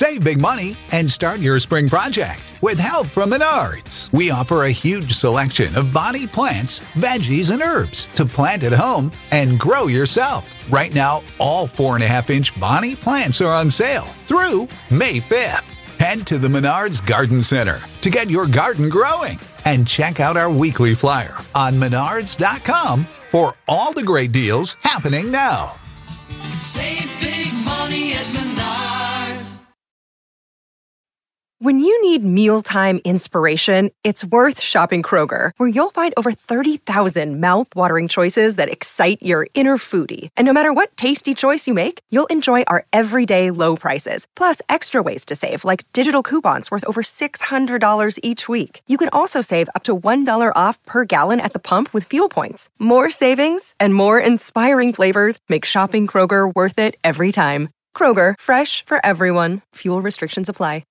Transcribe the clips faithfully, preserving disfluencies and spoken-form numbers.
Save big money and start your spring project with help from Menards. We offer a huge selection of bonnie plants, veggies, and herbs to plant at home and grow yourself. Right now, all four and a half inch bonnie plants are on sale through May fifth. Head to the Menards Garden Center to get your garden growing and check out our weekly flyer on menards dot com for all the great deals happening now. Save big money at Menards. When you need mealtime inspiration, it's worth shopping Kroger, where you'll find over thirty thousand mouth-watering choices that excite your inner foodie. And no matter what tasty choice you make, you'll enjoy our everyday low prices, plus extra ways to save, like digital coupons worth over six hundred dollars each week. You can also save up to one dollar off per gallon at the pump with fuel points. More savings and more inspiring flavors make shopping Kroger worth it every time. Kroger, fresh for everyone. Fuel restrictions apply.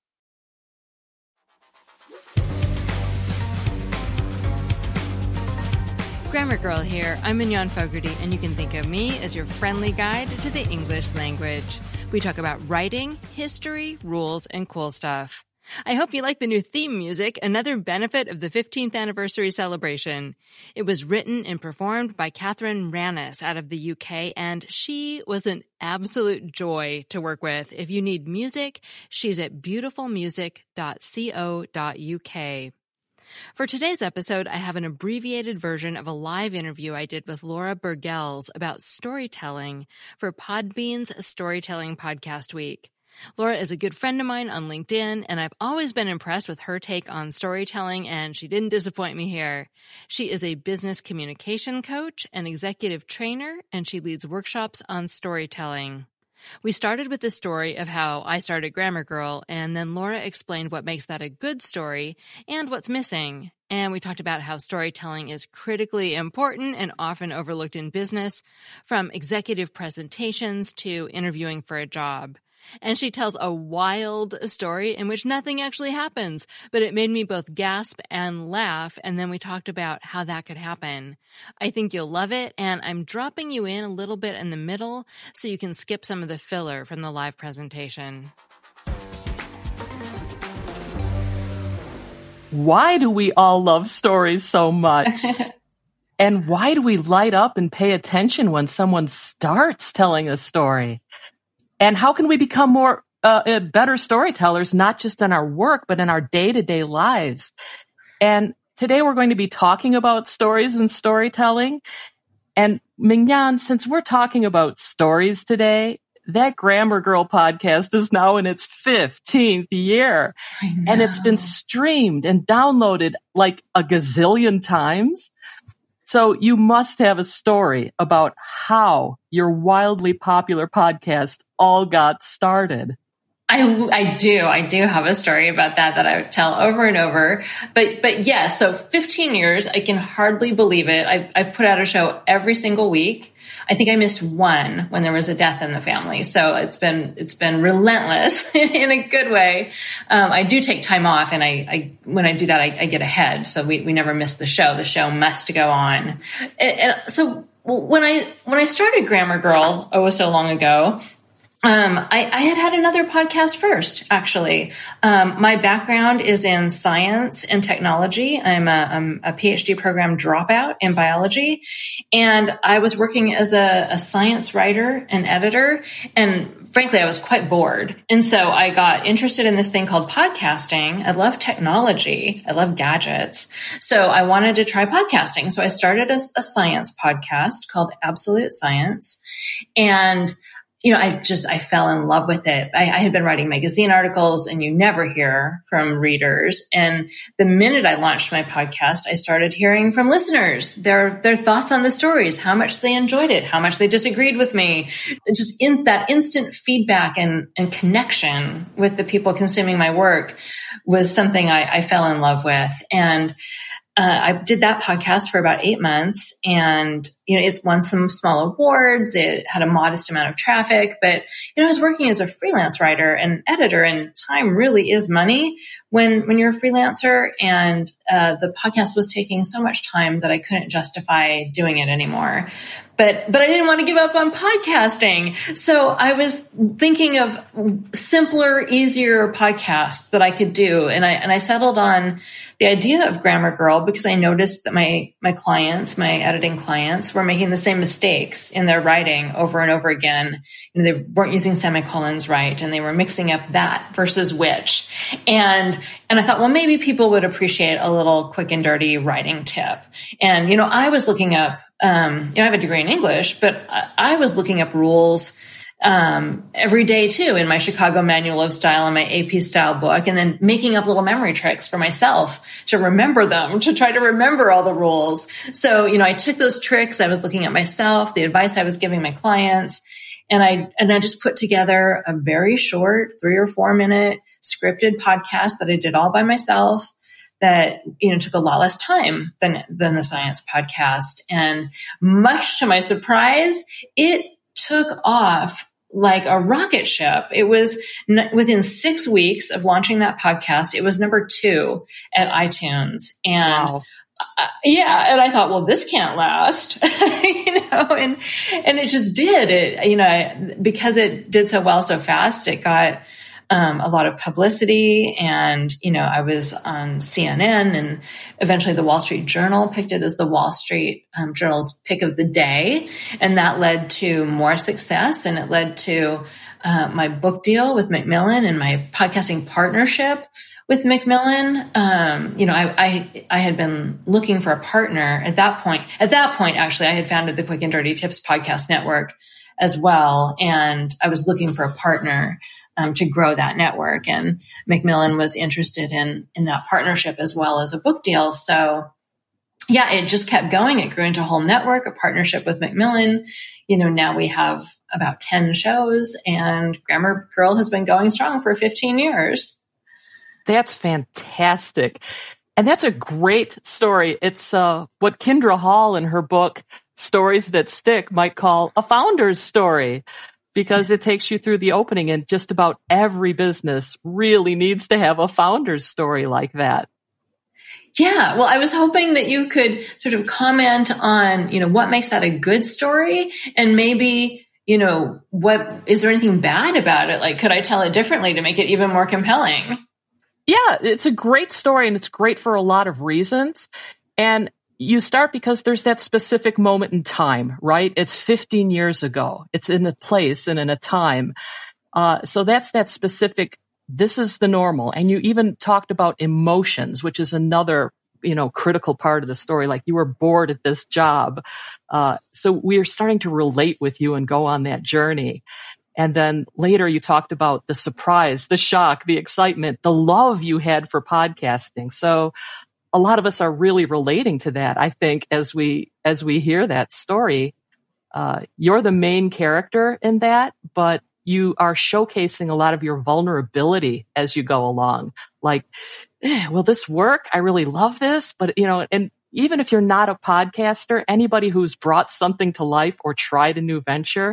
Grammar Girl here. I'm Mignon Fogarty, and you can think of me as your friendly guide to the English language. We talk about writing, history, rules, and cool stuff. I hope you like the new theme music, another benefit of the fifteenth anniversary celebration. It was written and performed by Catherine Rannis out of the U K, and she was an absolute joy to work with. If you need music, she's at beautiful music dot co dot u k. For today's episode, I have an abbreviated version of a live interview I did with Laura Burgels about storytelling for Podbean's Storytelling Podcast Week. Laura is a good friend of mine on LinkedIn, and I've always been impressed with her take on storytelling, and she didn't disappoint me here. She is a business communication coach and executive trainer, and she leads workshops on storytelling. We started with the story of how I started Grammar Girl, and then Laura explained what makes that a good story and what's missing. And we talked about how storytelling is critically important and often overlooked in business, from executive presentations to interviewing for a job. And she tells a wild story in which nothing actually happens, but it made me both gasp and laugh, and then we talked about how that could happen. I think you'll love it, and I'm dropping you in a little bit in the middle so you can skip some of the filler from the live presentation. Why do we all love stories so much? And why do we light up and pay attention when someone starts telling a story? And how can we become more uh, better storytellers, not just in our work, but in our day-to-day lives? And today we're going to be talking about stories and storytelling. And Mignon, since we're talking about stories today, that Grammar Girl podcast is now in its fifteenth year. And it's been streamed and downloaded like a gazillion times. So you must have a story about how your wildly popular podcast all got started. I, I do. I do have a story about that that I would tell over and over. But, but yes, so fifteen years, I can hardly believe it. I, I put out a show every single week. I think I missed one when there was a death in the family. So it's been, it's been relentless in a good way. Um, I do take time off, and I, I when I do that, I, I get ahead. So we, we never miss the show. The show must go on. And, and so when I, when I started Grammar Girl, oh, so long ago, Um, I, I had had another podcast first, actually. Um, my background is in science and technology. I'm a, I'm a PhD program dropout in biology, and I was working as a, a science writer and editor, and frankly, I was quite bored. And so I got interested in this thing called podcasting. I love technology. I love gadgets. So I wanted to try podcasting. So I started a, a science podcast called Absolute Science, and you know, I just, I fell in love with it. I, I had been writing magazine articles, and you never hear from readers. And the minute I launched my podcast, I started hearing from listeners, their, their thoughts on the stories, how much they enjoyed it, how much they disagreed with me. Just in that instant feedback and, and connection with the people consuming my work was something I, I fell in love with. And Uh, I did that podcast for about eight months, and, you know, it's won some small awards. It had a modest amount of traffic, but, you know, I was working as a freelance writer and editor, and time really is money when, when you're a freelancer. And, uh, the podcast was taking so much time that I couldn't justify doing it anymore. but, but I didn't want to give up on podcasting. So I was thinking of simpler, easier podcasts that I could do. And I, and I settled on the idea of Grammar Girl because I noticed that my, my clients, my editing clients were making the same mistakes in their writing over and over again. You know, they weren't using semicolons right, and they were mixing up that versus which. And, and I thought, well, maybe people would appreciate a little quick and dirty writing tip. And, you know, I was looking up, um, you know, I have a degree in English, but I, I was looking up rules um, every day too, in my Chicago Manual of Style and my A P Style book, and then making up little memory tricks for myself to remember them, to try to remember all the rules. So, you know, I took those tricks. I was looking at myself, the advice I was giving my clients, and I, and I just put together a very short three or four minute scripted podcast that I did all by myself that, you know, took a lot less time than, than the science podcast. And much to my surprise, it took off like a rocket ship. It was n- within six weeks of launching that podcast, it was number two at iTunes. And wow. uh, yeah. And I thought, well, this can't last, you know, and, and it just did it, you know, because it did so well so fast. It got Um, a lot of publicity, and, you know, I was on C N N, and eventually the Wall Street Journal picked it as the Wall Street um, Journal's pick of the day. And that led to more success, and it led to uh, my book deal with Macmillan and my podcasting partnership with Macmillan. Um, you know, I, I, I had been looking for a partner at that point. At that point, actually, I had founded the Quick and Dirty Tips Podcast Network as well. And I was looking for a partner Um, to grow that network. And Macmillan was interested in, in that partnership as well as a book deal. So yeah, it just kept going. It grew into a whole network, a partnership with Macmillan. You know, now we have about ten shows, and Grammar Girl has been going strong for fifteen years. That's fantastic. And that's a great story. It's uh, what Kindra Hall in her book, Stories That Stick, might call a founder's story, because it takes you through the opening, and just about every business really needs to have a founder's story like that. Yeah. Well, I was hoping that you could sort of comment on, you know, what makes that a good story, and maybe, you know, what, is there anything bad about it? Like, could I tell it differently to make it even more compelling? Yeah, it's a great story, and it's great for a lot of reasons. And you start because there's that specific moment in time, right? It's fifteen years ago. It's in a place and in a time. Uh, so that's that specific, this is the normal. And you even talked about emotions, which is another, you know, critical part of the story. Like, you were bored at this job. Uh, so we're starting to relate with you and go on that journey. And then later you talked about the surprise, the shock, the excitement, the love you had for podcasting. So a lot of us are really relating to that, I think, as we as we hear that story. Uh, you're the main character in that, but you are showcasing a lot of your vulnerability as you go along. Like, eh, will this work? I really love this. But, you know, and even if you're not a podcaster, anybody who's brought something to life or tried a new venture,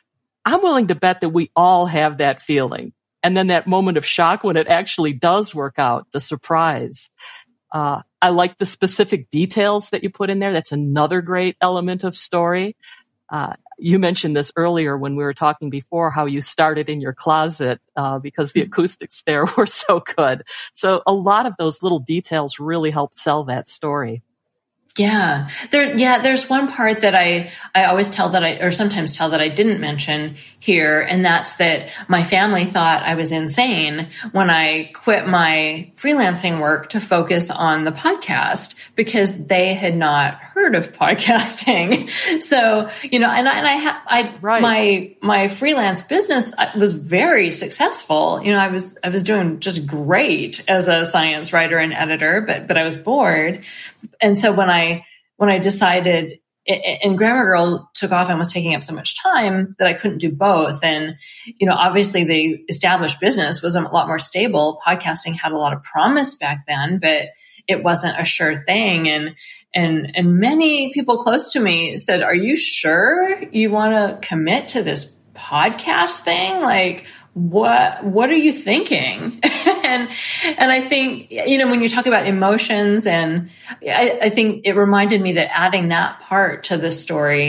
I'm willing to bet that we all have that feeling. And then that moment of shock when it actually does work out, the surprise. Uh, I like the specific details that you put in there. That's another great element of story. Uh, you mentioned this earlier when we were talking before, how you started in your closet, uh, because the acoustics there were so good. So a lot of those little details really helped sell that story. Yeah. There, yeah, there's one part that I, I always tell that I, or sometimes tell that I didn't mention here. And that's that my family thought I was insane when I quit my freelancing work to focus on the podcast, because they had not heard of podcasting. So, you know, and I, and I, ha- I, right. my, my freelance business was very successful. You know, I was, I was doing just great as a science writer and editor, but, but I was bored. And so when I, when I decided, and Grammar Girl took off and was taking up so much time that I couldn't do both. And, you know, obviously the established business was a lot more stable. Podcasting had a lot of promise back then, but it wasn't a sure thing. And, and, and many people close to me said, are you sure you want to commit to this podcast thing? Like, what, what are you thinking? and, and I think, you know, when you talk about emotions, and I, I think it reminded me that adding that part to the story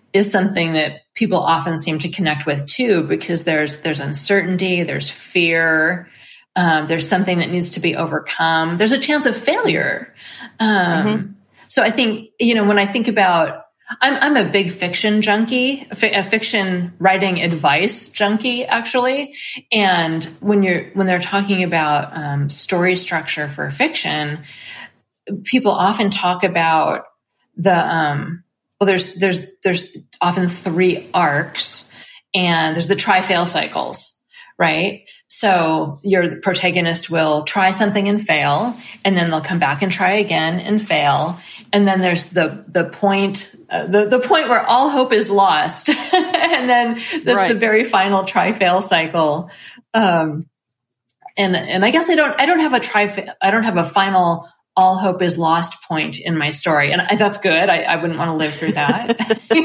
is something that people often seem to connect with too, because there's there's uncertainty, there's fear, um, there's something that needs to be overcome. There's a chance of failure. Um, mm-hmm. So I think, you know, when I think about, I'm I'm a big fiction junkie, a fiction writing advice junkie, actually. And when you're when they're talking about um, story structure for fiction, people often talk about the um, well, there's there's there's often three arcs, and there's the try-fail cycles, right? So your protagonist will try something and fail, and then they'll come back and try again and fail. And then there's the the point uh, the the point where all hope is lost, and then there's right. the very final try-fail cycle. Um, and and I guess I don't I don't have a try I don't have a final all hope is lost point in my story, and I, that's good. I, I wouldn't want to live through that.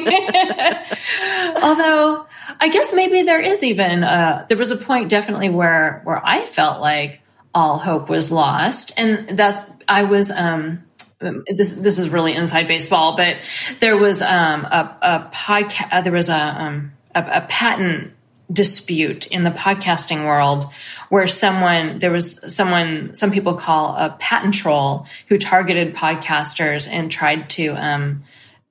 Although I guess maybe there is even uh, there was a point definitely where where I felt like all hope was lost, and that's I was. Um, This this is really inside baseball, but there was um, a, a podcast. Uh, there was a, um, a a patent dispute in the podcasting world where someone there was someone some people call a patent troll who targeted podcasters and tried to um,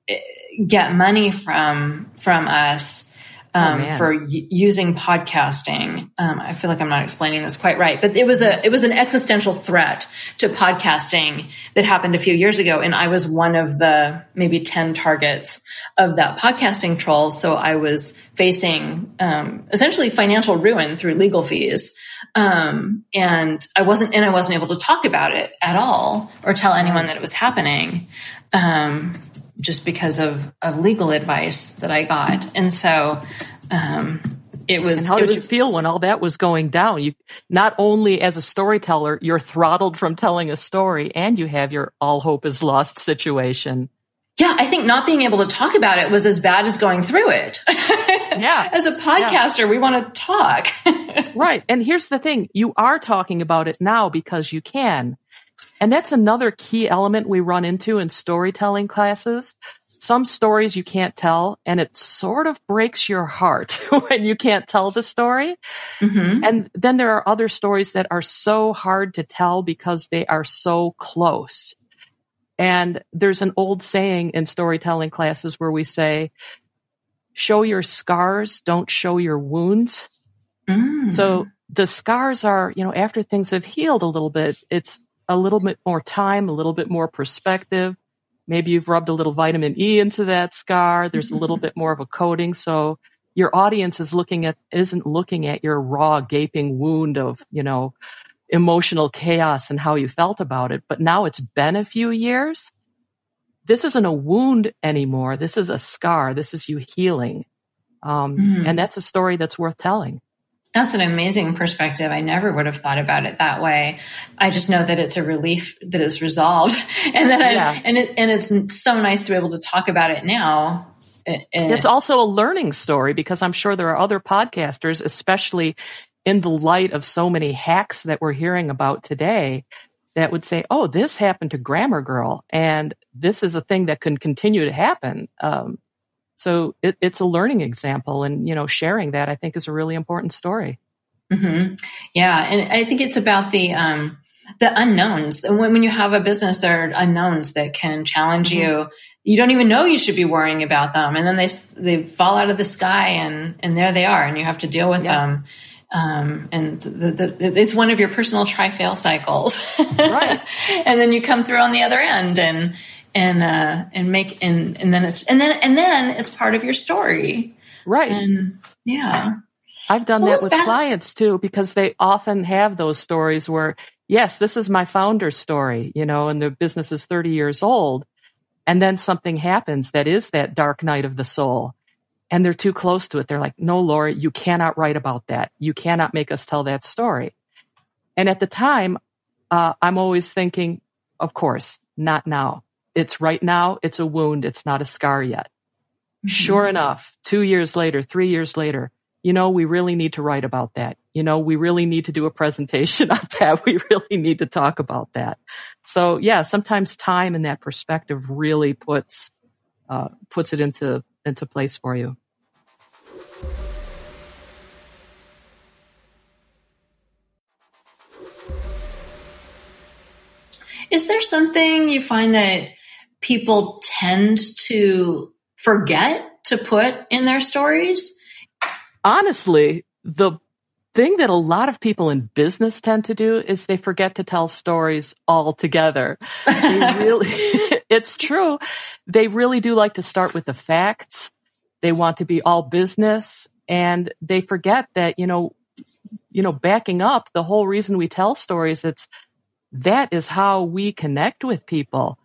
get money from from us. Um, oh, for y- using podcasting. Um, I feel like I'm not explaining this quite right, but it was a, it was an existential threat to podcasting that happened a few years ago. And I was one of the maybe ten targets of that podcasting troll. So I was facing, um, essentially financial ruin through legal fees. Um, and I wasn't, and I wasn't able to talk about it at all or tell anyone that it was happening. Um, just because of, of legal advice that I got. And so, um, it was, and how it did was, you feel when all that was going down? You, not only as a storyteller, you're throttled from telling a story, and you have your all hope is lost situation. Yeah. I think not being able to talk about it was as bad as going through it. Yeah. As a podcaster, yeah. we want to talk. Right. And here's the thing. You are talking about it now because you can. And that's another key element we run into in storytelling classes. Some stories you can't tell, and it sort of breaks your heart when you can't tell the story. Mm-hmm. And then there are other stories that are so hard to tell because they are so close. And there's an old saying in storytelling classes where we say, show your scars, don't show your wounds. Mm. So the scars are, you know, after things have healed a little bit, it's a little bit more time, a little bit more perspective. Maybe you've rubbed a little vitamin E into that scar. There's a little bit more of a coating. So your audience is looking at, isn't looking at your raw gaping wound of, you know, emotional chaos and how you felt about it. But now it's been a few years. This isn't a wound anymore. This is a scar. This is you healing. Um, mm. And that's a story that's worth telling. That's an amazing perspective. I never would have thought about it that way. I just know that it's a relief that it's resolved, and that yeah. I, and it and it's so nice to be able to talk about it now. And it's also a learning story, because I'm sure there are other podcasters, especially in the light of so many hacks that we're hearing about today, that would say, "Oh, this happened to Grammar Girl, and this is a thing that can continue to happen." Um, So it, it's a learning example, and, you know, sharing that I think is a really important story. Mm-hmm. Yeah. And I think it's about the, um, the unknowns. When, when you have a business, there are unknowns that can challenge mm-hmm. you. You don't even know you should be worrying about them. And then they, they fall out of the sky, and, and there they are, and you have to deal with yeah. them. Um, and the, the, it's one of your personal try-fail cycles. Right. And then you come through on the other end, and, and, uh, and make, and, and then it's, and then, and then it's part of your story. Right. And yeah. I've done so that with bad. clients too, because they often have those stories where, yes, this is my founder's story, you know, and the business is thirty years old. And then something happens that is that dark night of the soul, and they're too close to it. They're like, no, Lori, you cannot write about that. You cannot make us tell that story. And at the time, uh, I'm always thinking, of course, not now. It's right now. It's a wound. It's not a scar yet. Mm-hmm. Sure enough, two years later, three years later, you know, we really need to write about that. You know, we really need to do a presentation on that. We really need to talk about that. So yeah, sometimes time and that perspective really puts, uh, puts it into into place for you. Is there something you find that people tend to forget to put in their stories? Honestly, the thing that a lot of people in business tend to do is they forget to tell stories altogether. They really, it's true. They really do like to start with the facts. They want to be all business, and they forget that, you know, you know, backing up, the whole reason we tell stories, it's that is how we connect with people.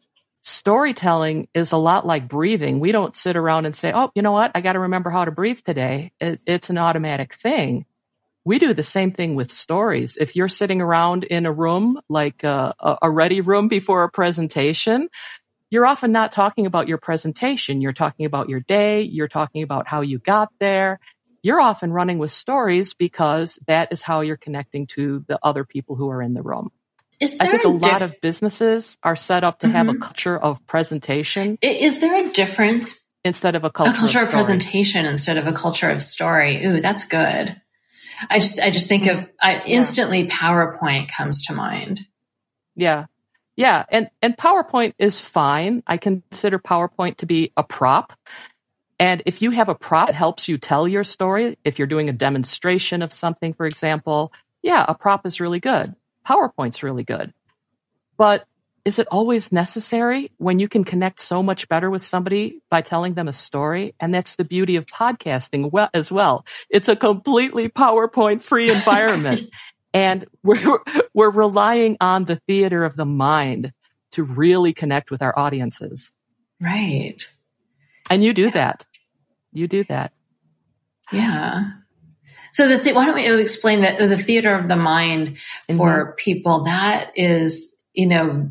Storytelling is a lot like breathing. We don't sit around and say, oh, you know what? I got to remember how to breathe today. It's an automatic thing. We do the same thing with stories. If you're sitting around in a room, like a, a ready room before a presentation, you're often not talking about your presentation. You're talking about your day. You're talking about how you got there. You're often running with stories because that is how you're connecting to the other people who are in the room. Is there I think a, a lot di- of businesses are set up to mm-hmm. have a culture of presentation. Is there a difference instead of a culture, a culture of, of presentation instead of a culture of story? Ooh, that's good. I just, I just think of I, instantly yeah. PowerPoint comes to mind. Yeah. Yeah. And, and PowerPoint is fine. I consider PowerPoint to be a prop. And if you have a prop that helps you tell your story, if you're doing a demonstration of something, for example, yeah, a prop is really good. PowerPoint's really good. But is it always necessary when you can connect so much better with somebody by telling them a story? And that's the beauty of podcasting well, as well. It's a completely PowerPoint-free environment. And we're, we're relying on the theater of the mind to really connect with our audiences. Right. And you do yeah. that. You do that. Yeah. So the th- why don't we explain that the theater of the mind for mm-hmm. people? That is, you know,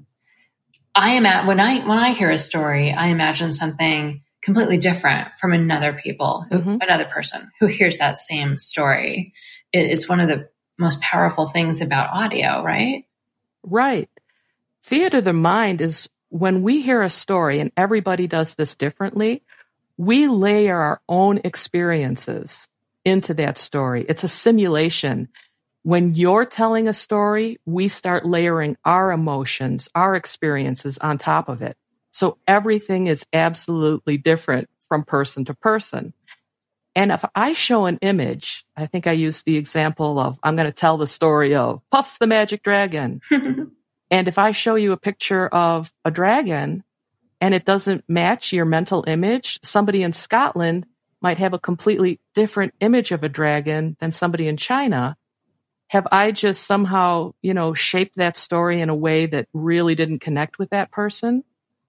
I am at when I when I hear a story, I imagine something completely different from another people, who, mm-hmm. another person who hears that same story. It, it's one of the most powerful things about audio, right? Right. Theater of the mind is when we hear a story, and everybody does this differently. We layer our own experiences into that story. It's a simulation. When you're telling a story, we start layering our emotions, our experiences on top of it. So everything is absolutely different from person to person. And if I show an image, I think I used the example of, I'm going to tell the story of Puff the Magic Dragon. And if I show you a picture of a dragon and it doesn't match your mental image, somebody in Scotland might have a completely different image of a dragon than somebody in China. Have I just somehow, you know, shaped that story in a way that really didn't connect with that person?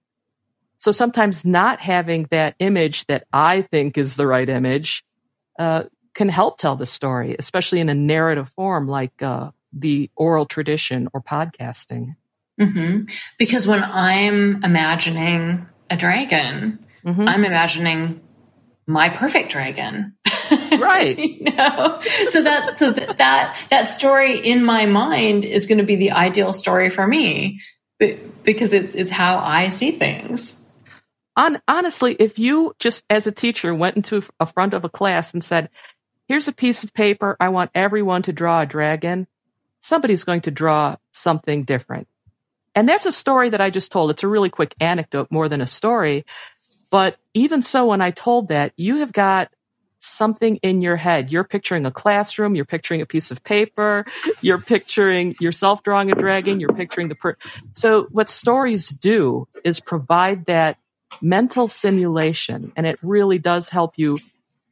So sometimes not having that image that I think is the right image uh, can help tell the story, especially in a narrative form like uh, the oral tradition or podcasting. Mm-hmm. Because when I'm imagining a dragon, mm-hmm. I'm imagining my perfect dragon. Right. You know? So that, so that, that, that story in my mind is going to be the ideal story for me because it's, it's how I see things. On, honestly, if you just as a teacher went into a front of a class and said, here's a piece of paper, I want everyone to draw a dragon, somebody's going to draw something different. And that's a story that I just told. It's a really quick anecdote more than a story. But even so, when I told that, you have got something in your head. You're picturing a classroom. You're picturing a piece of paper. You're picturing yourself drawing a dragon. You're picturing the per- So what stories do is provide that mental simulation, and it really does help you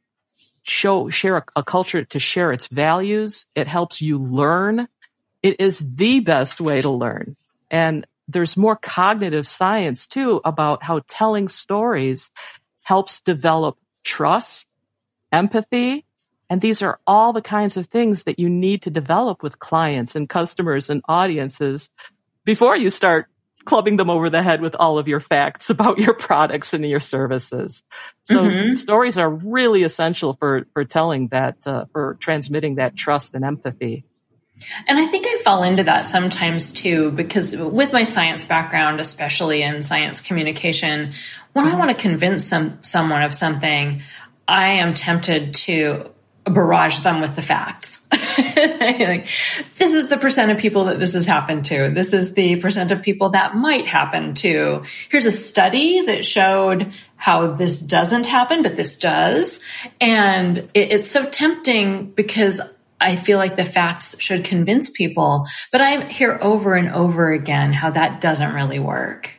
show share a, a culture to share its values. It helps you learn. It is the best way to learn. And there's more cognitive science, too, about how telling stories helps develop trust, empathy, and these are all the kinds of things that you need to develop with clients and customers and audiences before you start clubbing them over the head with all of your facts about your products and your services. So mm-hmm. stories are really essential for, for telling that, uh, for transmitting that trust and empathy. And I think I fall into that sometimes too, because with my science background, especially in science communication, when I want to convince some someone of something, I am tempted to barrage them with the facts. Like, this is the percent of people that this has happened to. This is the percent of people that might happen to. Here's a study that showed how this doesn't happen, but this does. And it, it's so tempting because I feel like the facts should convince people, but I hear over and over again how that doesn't really work.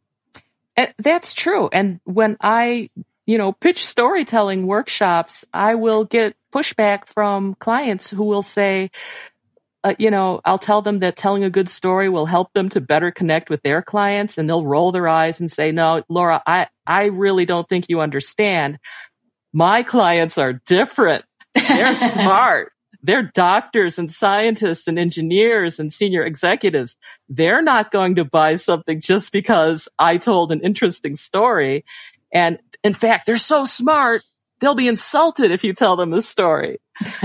And that's true. And when I, you know, pitch storytelling workshops, I will get pushback from clients who will say, uh, you know, I'll tell them that telling a good story will help them to better connect with their clients. And they'll roll their eyes and say, no, Laura, I, I really don't think you understand. My clients are different. They're smart. They're doctors and scientists and engineers and senior executives. They're not going to buy something just because I told an interesting story. And in fact, they're so smart, they'll be insulted if you tell them a story.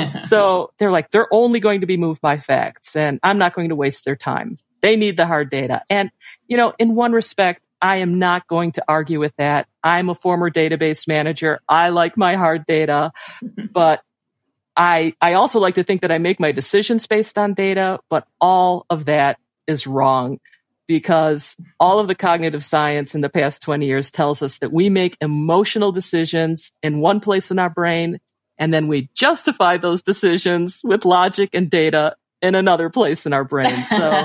So they're like, they're only going to be moved by facts, and I'm not going to waste their time. They need the hard data. And, you know, in one respect, I am not going to argue with that. I'm a former database manager. I like my hard data, but I, I also like to think that I make my decisions based on data, but all of that is wrong, because all of the cognitive science in the past twenty years tells us that we make emotional decisions in one place in our brain, and then we justify those decisions with logic and data in another place in our brain. So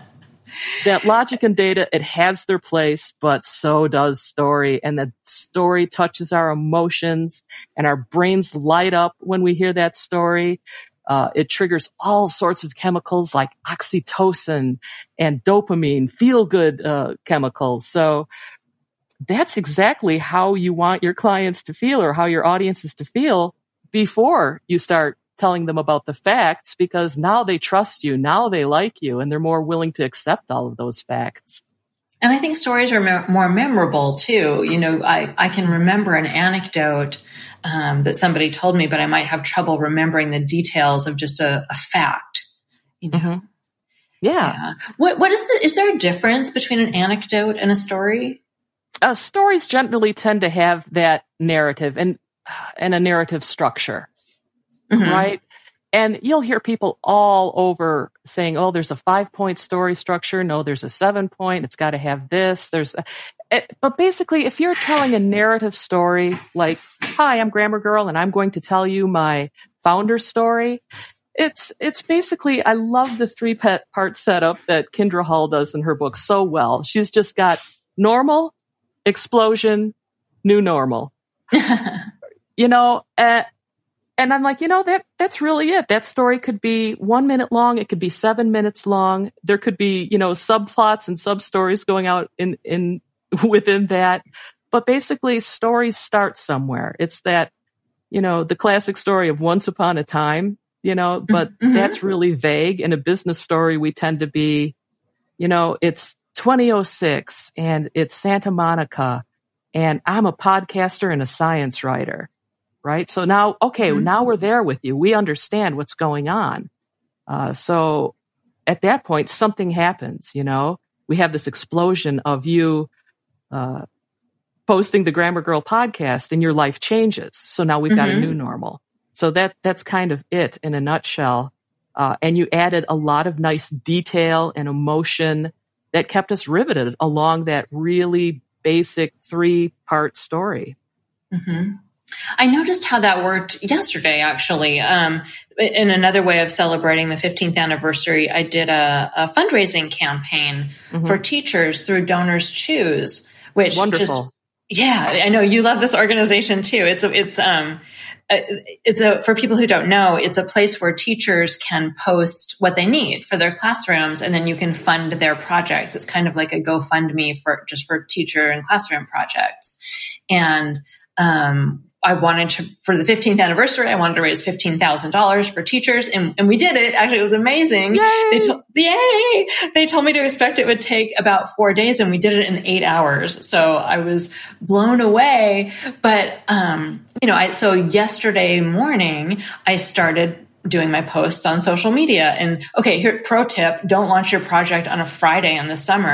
that logic and data, it has their place, but so does story. And the story touches our emotions, and our brains light up when we hear that story. Uh, it triggers all sorts of chemicals like oxytocin and dopamine, feel-good uh, chemicals. So that's exactly how you want your clients to feel, or how your audiences to feel, before you start telling them about the facts, because now they trust you, now they like you, and they're more willing to accept all of those facts. And I think stories are me- more memorable too. You know, I, I can remember an anecdote um, that somebody told me, but I might have trouble remembering the details of just a, a fact. You know, mm-hmm. yeah. yeah. What what is the? Is there a difference between an anecdote and a story? Uh, stories generally tend to have that narrative and and a narrative structure. Mm-hmm. Right. And you'll hear people all over saying, oh, there's a five point story structure. No, there's a seven point. It's got to have this. There's, a, it, but basically, if you're telling a narrative story, like, hi, I'm Grammar Girl, and I'm going to tell you my founder story. It's, it's basically, I love the three part setup that Kindra Hall does in her book so well. She's just got normal, explosion, new normal, you know, uh, And I'm like, you know, that that's really it. That story could be one minute long. It could be seven minutes long. There could be, you know, subplots and sub stories going out in, in within that. But basically, stories start somewhere. It's that, you know, the classic story of once upon a time, you know, but mm-hmm. that's really vague. In a business story, we tend to be, you know, it's twenty oh six and it's Santa Monica and I'm a podcaster and a science writer. Right. So now, okay, mm-hmm. now we're there with you. We understand what's going on. Uh, so at that point, something happens, you know, we have this explosion of you uh, posting the Grammar Girl podcast and your life changes. So now we've mm-hmm. got a new normal. So that that's kind of it in a nutshell. Uh, and you added a lot of nice detail and emotion that kept us riveted along that really basic three part story. Mm-hmm. I noticed how that worked yesterday, actually. Um, in another way of celebrating the fifteenth anniversary, I did a, a fundraising campaign mm-hmm. for teachers through Donors Choose, which wonderful. Just, yeah, I know you love this organization too. It's a, it's um, it's a for people who don't know, it's a place where teachers can post what they need for their classrooms, and then you can fund their projects. It's kind of like a GoFundMe for just for teacher and classroom projects, and um. I wanted to, for the fifteenth anniversary, I wanted to raise fifteen thousand dollars for teachers, and, and we did it. Actually, it was amazing. Yay! They to, yay! They told me to expect it would take about four days, and we did it in eight hours. So I was blown away. But, um, you know, I, so yesterday morning, I started doing my posts on social media. And okay, here, pro tip, don't launch your project on a Friday in the summer.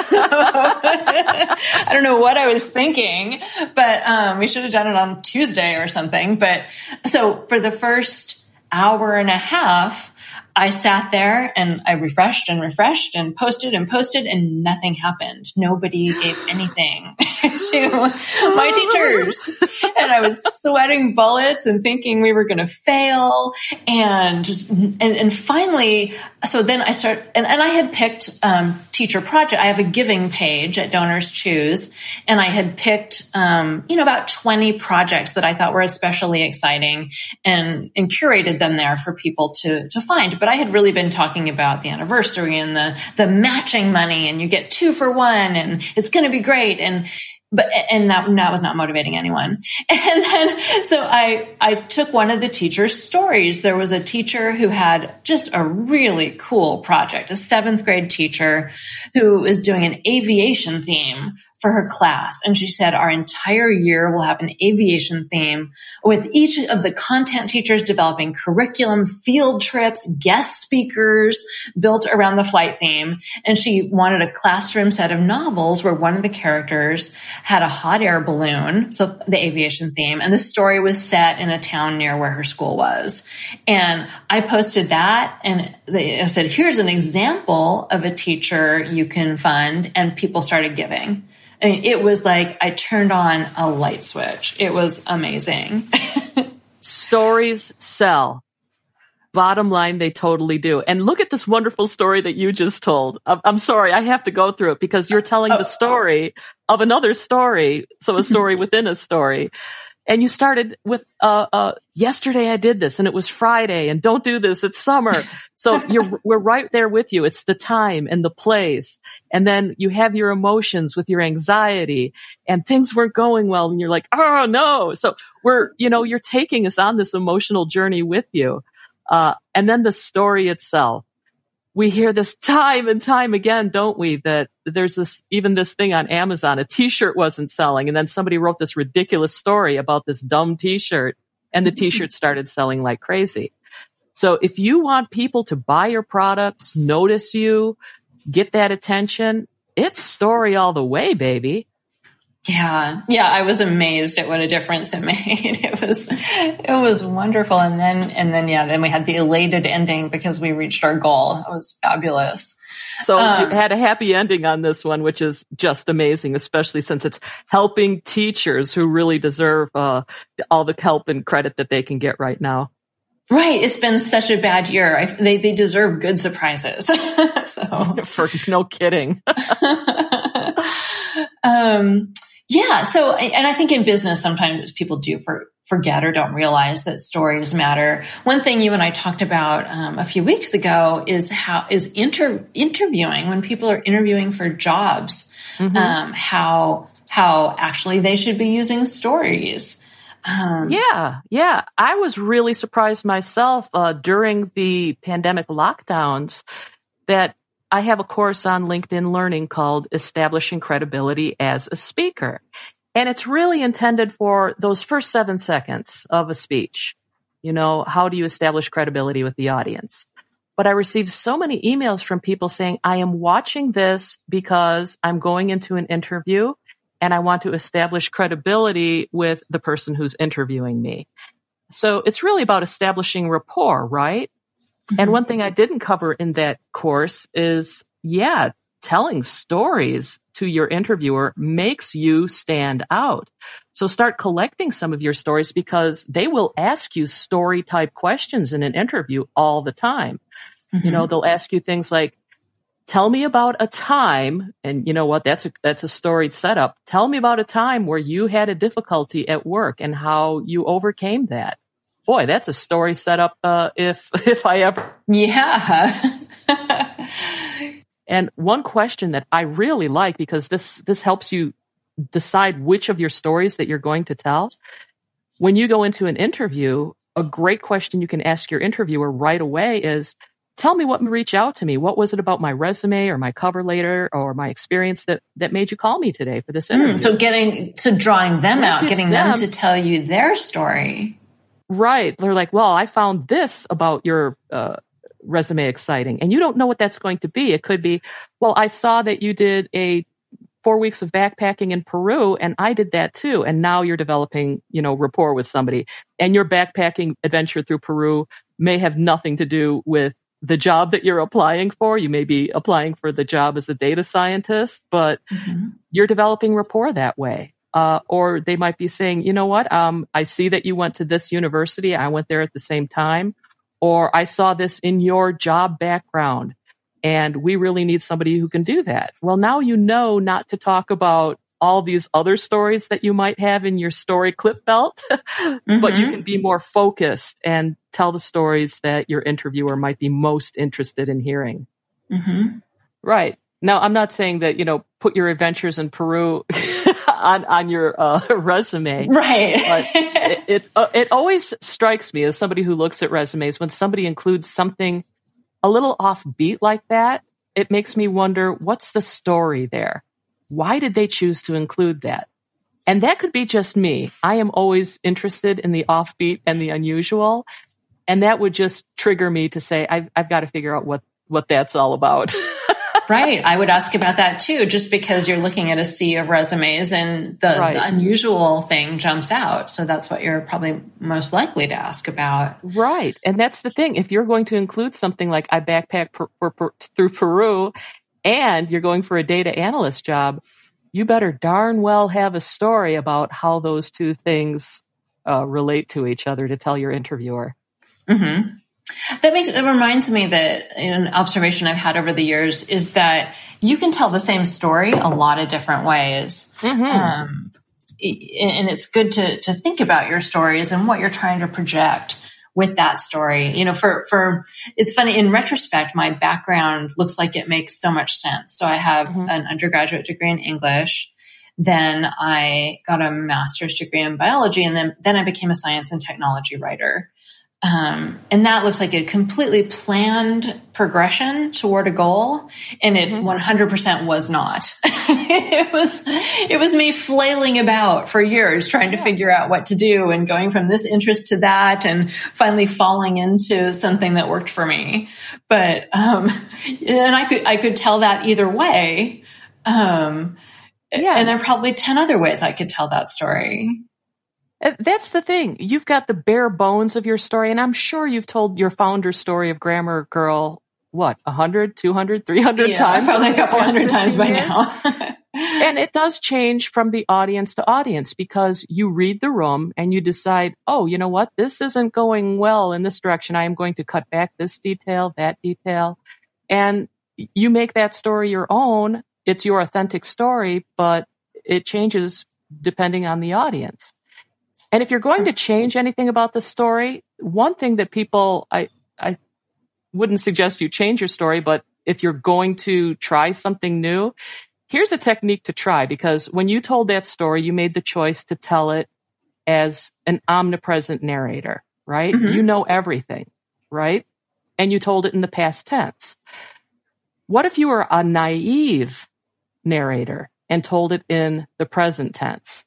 I don't know what I was thinking, but um, we should have done it on Tuesday or something. But so for the first hour and a half, I sat there and I refreshed and refreshed and posted and posted and nothing happened. Nobody gave anything to my teachers. And I was sweating bullets and thinking we were going to fail. And just, and, and finally, so then I start, and, and I had picked, um, teacher project. I have a giving page at Donors Choose. And I had picked, um, you know, about twenty projects that I thought were especially exciting and, and curated them there for people to, to find. But I had really been talking about the anniversary and the, the matching money and you get two for one and it's going to be great. And, but, and that, that was not motivating anyone. And then, so I, I took one of the teacher's stories. There was a teacher who had just a really cool project, a seventh grade teacher who is doing an aviation theme for her class. And she said, our entire year will have an aviation theme with each of the content teachers developing curriculum, field trips, guest speakers built around the flight theme. And she wanted a classroom set of novels where one of the characters had a hot air balloon, so the aviation theme, and the story was set in a town near where her school was. And I posted that and they, I said, here's an example of a teacher you can fund, and people started giving. I mean, it was like I turned on a light switch. It was amazing. Stories sell. Bottom line, they totally do. And look at this wonderful story that you just told. I'm, I'm sorry, I have to go through it because you're telling oh, the story of another story. So a story within a story. And you started with, uh, uh, yesterday I did this and it was Friday and don't do this. It's summer. So you're, we're right there with you. It's the time and the place. And then you have your emotions with your anxiety and things weren't going well. And you're like, oh no. So we're, you know, you're taking us on this emotional journey with you. Uh, and then the story itself. We hear this time and time again, don't we? That there's this, even this thing on Amazon, a t-shirt wasn't selling. And then somebody wrote this ridiculous story about this dumb t-shirt and the t-shirt started selling like crazy. So if you want people to buy your products, notice you, get that attention, it's story all the way, baby. Yeah. Yeah. I was amazed at what a difference it made. It was, it was wonderful. And then, and then, yeah, then we had the elated ending because we reached our goal. It was fabulous. So um, you had a happy ending on this one, which is just amazing, especially since it's helping teachers who really deserve uh, all the help and credit that they can get right now. Right. It's been such a bad year. I, they, they deserve good surprises. So for no kidding. um, Yeah. So, and I think in business, sometimes people do for, forget or don't realize that stories matter. One thing you and I talked about um, a few weeks ago is how is inter, interviewing when people are interviewing for jobs, mm-hmm. um, how, how actually they should be using stories. Um, yeah. Yeah. I was really surprised myself, uh, during the pandemic lockdowns that I have a course on LinkedIn Learning called Establishing Credibility as a Speaker. And it's really intended for those first seven seconds of a speech. You know, how do you establish credibility with the audience? But I received so many emails from people saying, I am watching this because I'm going into an interview and I want to establish credibility with the person who's interviewing me. So it's really about establishing rapport, right? And one thing I didn't cover in that course is, yeah, telling stories to your interviewer makes you stand out. So start collecting some of your stories because they will ask you story type questions in an interview all the time. Mm-hmm. You know, they'll ask you things like, tell me about a time, and you know what, that's a, that's a storied setup. Tell me about a time where you had a difficulty at work and how you overcame that. Boy, that's a story set up, uh, if, if I ever. Yeah. And one question that I really like, because this, this helps you decide which of your stories that you're going to tell. When you go into an interview, a great question you can ask your interviewer right away is, tell me what reached out to me. What was it about my resume or my cover letter or my experience that, that made you call me today for this interview? Mm, so getting, so drawing them that out, getting them, them to tell you their story. Right. They're like, well, I found this about your uh, resume exciting. And you don't know what that's going to be. It could be, well, I saw that you did a four weeks of backpacking in Peru, and I did that too. And now you're developing, you know, rapport with somebody. And your backpacking adventure through Peru may have nothing to do with the job that you're applying for. You may be applying for the job as a data scientist, but mm-hmm. you're developing rapport that way. Uh, or they might be saying, you know what, um, I see that you went to this university. I went there at the same time. Or I saw this in your job background, and we really need somebody who can do that. Well, now you know not to talk about all these other stories that you might have in your story clip belt, mm-hmm. but you can be more focused and tell the stories that your interviewer might be most interested in hearing. Mm-hmm. Right. Now, I'm not saying that, you know, put your adventures in Peru on, on your uh, resume. Right. But it, it, uh, it always strikes me as somebody who looks at resumes, when somebody includes something a little offbeat like that, it makes me wonder, what's the story there? Why did they choose to include that? And that could be just me. I am always interested in the offbeat and the unusual. And that would just trigger me to say, I've, I've got to figure out what, what that's all about. Right. I would ask about that too, just because you're looking at a sea of resumes and the, right. the unusual thing jumps out. So that's what you're probably most likely to ask about. Right. And that's the thing. If you're going to include something like I backpacked per, per, per, through Peru and you're going for a data analyst job, you better darn well have a story about how those two things uh, relate to each other to tell your interviewer. Mm-hmm. That makes it reminds me that an observation I've had over the years is that you can tell the same story a lot of different ways. Mm-hmm. Um, and it's good to, to think about your stories and what you're trying to project with that story. You know, for, for, it's funny, in retrospect, my background looks like it makes so much sense. So I have mm-hmm. an undergraduate degree in English. Then I got a master's degree in biology, and then, then I became a science and technology writer. Um, and that looks like a completely planned progression toward a goal. And it mm-hmm. one hundred percent was not. it was, it was me flailing about for years trying to figure out what to do and going from this interest to that and finally falling into something that worked for me. But, um, and I could, I could tell that either way. Um, yeah. And there are probably ten other ways I could tell that story. That's the thing. You've got the bare bones of your story, and I'm sure you've told your founder story of Grammar Girl, what, one hundred, two hundred, three hundred yeah, times? Probably a couple hundred times by now. And it does change from the audience to audience, because you read the room and you decide, oh, you know what? This isn't going well in this direction. I am going to cut back this detail, that detail. And you make that story your own. It's your authentic story, but it changes depending on the audience. And if you're going to change anything about the story, one thing that people, I, I wouldn't suggest you change your story, but if you're going to try something new, here's a technique to try, because when you told that story, you made the choice to tell it as an omnipresent narrator, right? Mm-hmm. You know everything, right? And you told it in the past tense. What if you were a naive narrator and told it in the present tense?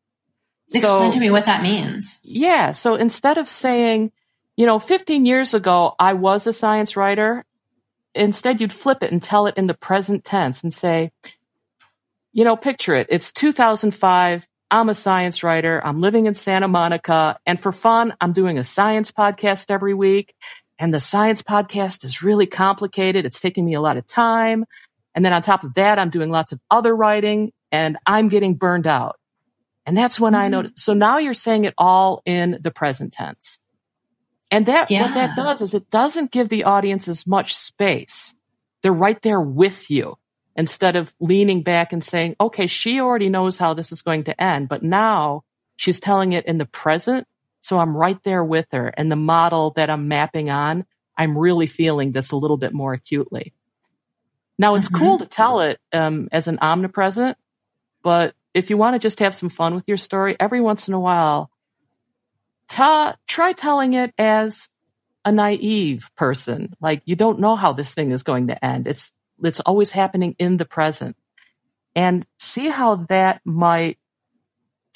Explain so, to me what that means. Yeah. So instead of saying, you know, fifteen years ago, I was a science writer, instead you'd flip it and tell it in the present tense and say, you know, picture it. It's two thousand five. I'm a science writer. I'm living in Santa Monica. And for fun, I'm doing a science podcast every week. And the science podcast is really complicated. It's taking me a lot of time. And then on top of that, I'm doing lots of other writing and I'm getting burned out. And that's when mm-hmm. I noticed. So now you're saying it all in the present tense. And that, yeah. what that does is it doesn't give the audience as much space. They're right there with you instead of leaning back and saying, okay, she already knows how this is going to end, but now she's telling it in the present. So I'm right there with her. And the model that I'm mapping on, I'm really feeling this a little bit more acutely. Now it's mm-hmm. cool to tell it um, as an omnipresent, but if you want to just have some fun with your story, every once in a while, ta- try telling it as a naive person. Like, you don't know how this thing is going to end. It's it's always happening in the present. And see how that might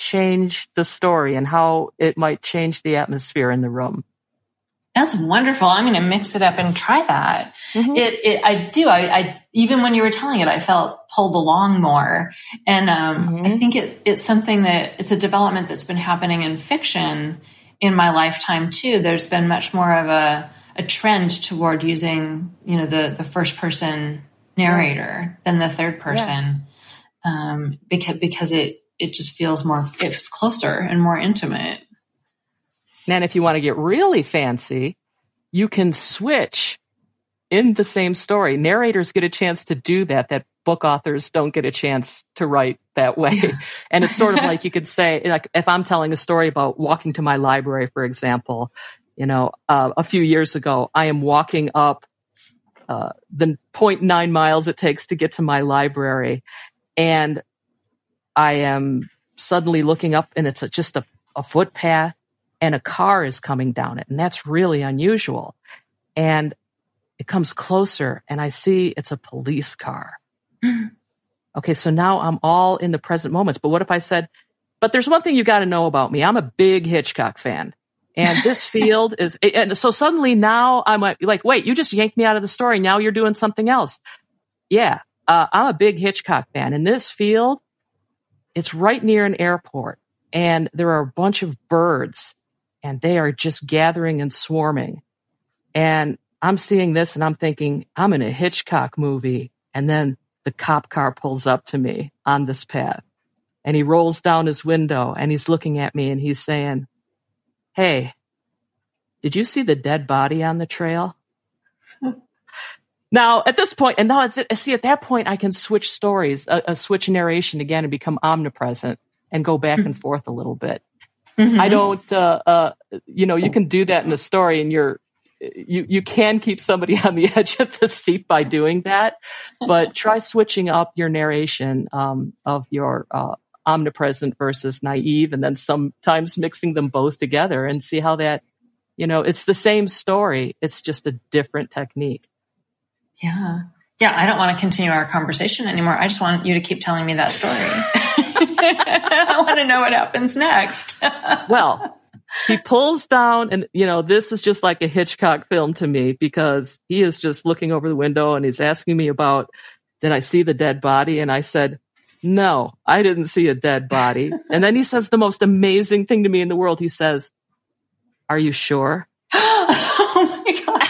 change the story and how it might change the atmosphere in the room. That's wonderful. I'm going to mix it up and try that. Mm-hmm. It, it, I do. I, I, even when you were telling it, I felt pulled along more. And, um, mm-hmm. I think it, it's something that it's a development that's been happening in fiction in my lifetime too. There's been much more of a, a trend toward using, you know, the, the first person narrator than the third person. Yeah. Um, because, because it, it just feels more, it's closer and more intimate. And if you want to get really fancy, you can switch in the same story. Narrators get a chance to do that, that book authors don't get a chance to write that way. Yeah. And it's sort of like you could say, like, if I'm telling a story about walking to my library, for example, you know, uh, a few years ago, I am walking up uh, the zero point nine miles it takes to get to my library. And I am suddenly looking up and it's a, just a, a footpath. And a car is coming down it. And that's really unusual. And it comes closer and I see it's a police car. Okay, so now I'm all in the present moments. But what if I said, but there's one thing you got to know about me. I'm a big Hitchcock fan. And this field is, and so suddenly now I'm like, wait, you just yanked me out of the story. Now you're doing something else. Yeah, uh, I'm a big Hitchcock fan. And this field, it's right near an airport. And there are a bunch of birds. And they are just gathering and swarming. And I'm seeing this and I'm thinking, I'm in a Hitchcock movie. And then the cop car pulls up to me on this path. And he rolls down his window and he's looking at me and he's saying, hey, did you see the dead body on the trail? Now, at this point, and now it's, see, at that point, I can switch stories, a, a switch narration again and become omnipresent and go back and forth a little bit. Mm-hmm. I don't, uh, uh, you know, you can do that in a story and you're, you, you can keep somebody on the edge of the seat by doing that, but try switching up your narration, um, of your, uh, omnipresent versus naive and then sometimes mixing them both together and see how that, you know, it's the same story. It's just a different technique. Yeah. Yeah. I don't want to continue our conversation anymore. I just want you to keep telling me that story. I want to know what happens next. Well, he pulls down and, you know, this is just like a Hitchcock film to me because he is just looking over the window and he's asking me about, did I see the dead body? And I said, no, I didn't see a dead body. And then he says the most amazing thing to me in the world. He says, are you sure? Oh my God.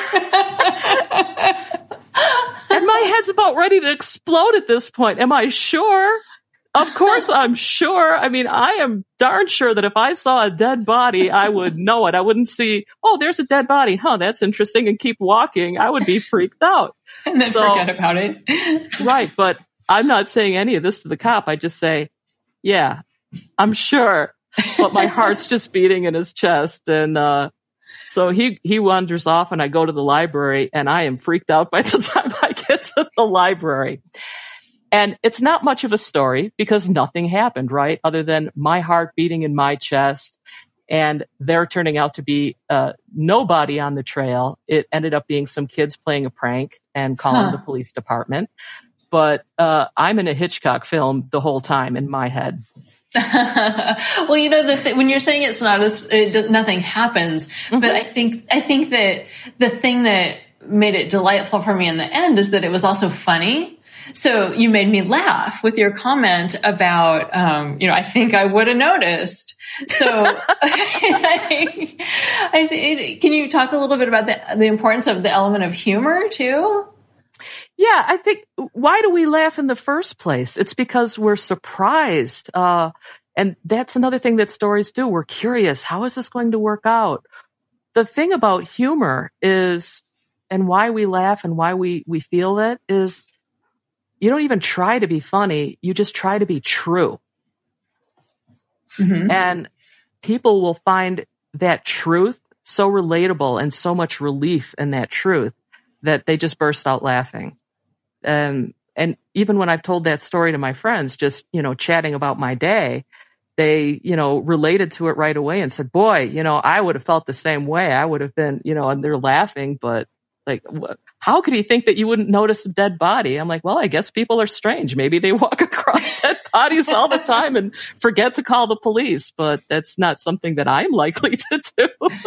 And my head's about ready to explode at this point. Am I sure? Of course I'm sure. I mean, I am darn sure that if I saw a dead body, I would know it. I wouldn't see, oh, there's a dead body. Huh, that's interesting, and keep walking. I would be freaked out. And then so, forget about it. Right, but I'm not saying any of this to the cop. I just say, yeah, I'm sure. But my heart's just beating in his chest. And uh so he, he wanders off and I go to the library and I am freaked out by the time I get to the library. And it's not much of a story because nothing happened, right? Other than my heart beating in my chest and there turning out to be uh, nobody on the trail. It ended up being some kids playing a prank and calling huh. the police department. But uh, I'm in a Hitchcock film the whole time in my head. Well, you know, the th- when you're saying it's not as it, nothing happens, mm-hmm. but I think I think that the thing that made it delightful for me in the end is that it was also funny. So you made me laugh with your comment about, um, you know, I think I would have noticed. So I, I th- can you talk a little bit about the, the importance of the element of humor too? Yeah, I think, why do we laugh in the first place? It's because we're surprised. Uh, and that's another thing that stories do. We're curious. How is this going to work out? The thing about humor is, and why we laugh and why we, we feel it is, you don't even try to be funny. You just try to be true. Mm-hmm. And people will find that truth so relatable and so much relief in that truth that they just burst out laughing. Um, and even when I've told that story to my friends, just, you know, chatting about my day, they, you know, related to it right away and said, boy, you know, I would have felt the same way. I would have been, you know, and they're laughing, but Like, wh- how could he think that you wouldn't notice a dead body? I'm like, well, I guess people are strange. Maybe they walk across dead bodies all the time and forget to call the police, but that's not something that I'm likely to do.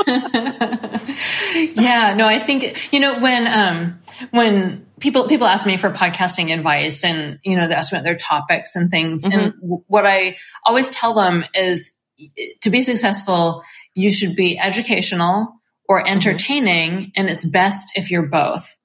Yeah, no, I think, you know, when, um, when people, people ask me for podcasting advice and, you know, they ask me about their topics and things. Mm-hmm. And w- what I always tell them is to be successful, you should be educational or entertaining, mm-hmm. and it's best if you're both.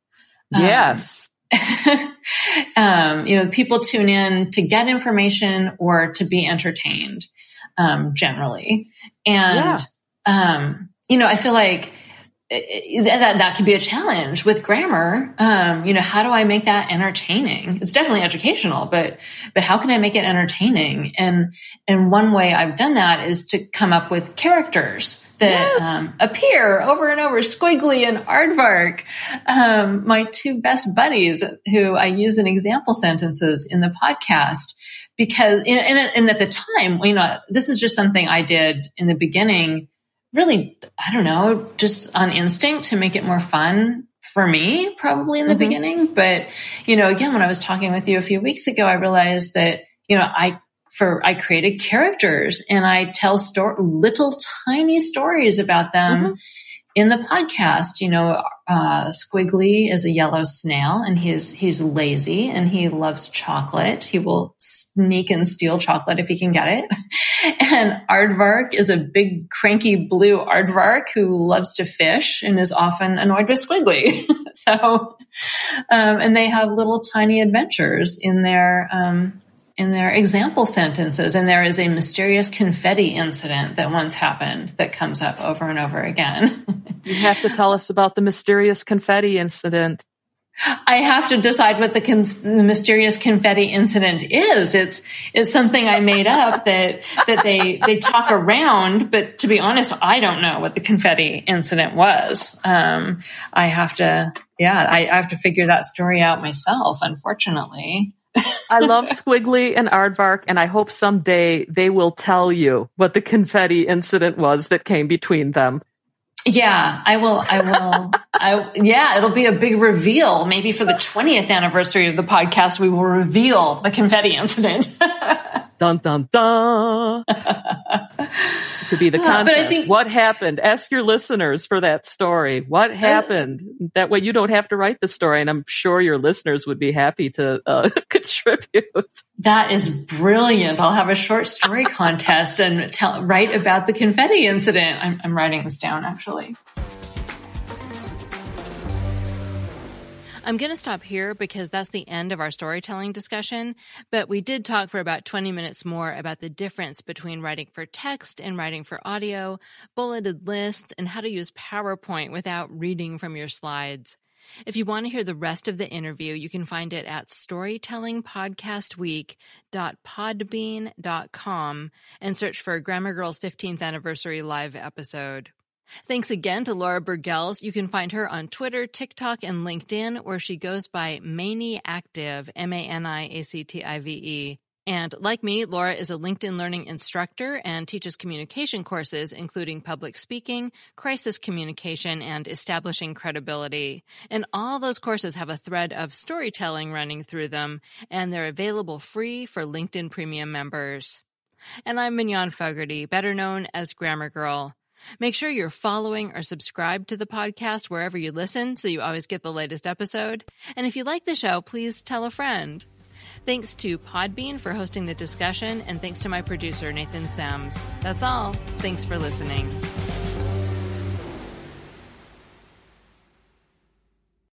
Yes. Um, um, you know, people tune in to get information or to be entertained, um, generally. And, yeah. um, you know, I feel like it, that, that could be a challenge with grammar. Um, you know, how do I make that entertaining? It's definitely educational, but, but how can I make it entertaining? And, and one way I've done that is to come up with characters that yes. um, appear over and over. Squiggly and Aardvark, um, my two best buddies who I use in example sentences in the podcast, because, and, and at the time, you know, this is just something I did in the beginning, really, I don't know, just on instinct to make it more fun for me, probably in the mm-hmm. beginning. But, you know, again, when I was talking with you a few weeks ago, I realized that, you know, I, For I created characters and I tell sto- little tiny stories about them mm-hmm. in the podcast. You know, uh, Squiggly is a yellow snail and he's, he's lazy and he loves chocolate. He will sneak and steal chocolate if he can get it. And Aardvark is a big cranky blue aardvark who loves to fish and is often annoyed with Squiggly. So, um, and they have little tiny adventures in their, um, in their example sentences. And there is a mysterious confetti incident that once happened that comes up over and over again. You have to tell us about the mysterious confetti incident. I have to decide what the, con- the mysterious confetti incident is. It's, it's something I made up that, that they, they talk around, but to be honest, I don't know what the confetti incident was. Um, I have to, yeah, I, I have to figure that story out myself, unfortunately. I love Squiggly and Aardvark, and I hope someday they will tell you what the confetti incident was that came between them. Yeah, I will. I will. I, yeah, it'll be a big reveal. Maybe for the twentieth anniversary of the podcast, we will reveal the confetti incident. Dun, dun, dun. Could be the contest. Uh, think, what happened? Ask your listeners for that story. What happened? Uh, that way you don't have to write the story, and I'm sure your listeners would be happy to uh, contribute. That is brilliant. I'll have a short story contest and tell, write about the confetti incident. I'm, I'm writing this down, actually. I'm going to stop here because that's the end of our storytelling discussion, but we did talk for about twenty minutes more about the difference between writing for text and writing for audio, bulleted lists, and how to use PowerPoint without reading from your slides. If you want to hear the rest of the interview, you can find it at storytelling podcast week dot podbean dot com and search for Grammar Girl's fifteenth anniversary live episode. Thanks again to Laura Burgels. You can find her on Twitter, TikTok, and LinkedIn, where she goes by Maniactive, M A N I A C T I V E. And like me, Laura is a LinkedIn Learning instructor and teaches communication courses, including public speaking, crisis communication, and establishing credibility. And all those courses have a thread of storytelling running through them, and they're available free for LinkedIn Premium members. And I'm Mignon Fogarty, better known as Grammar Girl. Make sure you're following or subscribed to the podcast wherever you listen so you always get the latest episode. And if you like the show, please tell a friend. Thanks to Podbean for hosting the discussion, and thanks to my producer, Nathan Sams. That's all. Thanks for listening.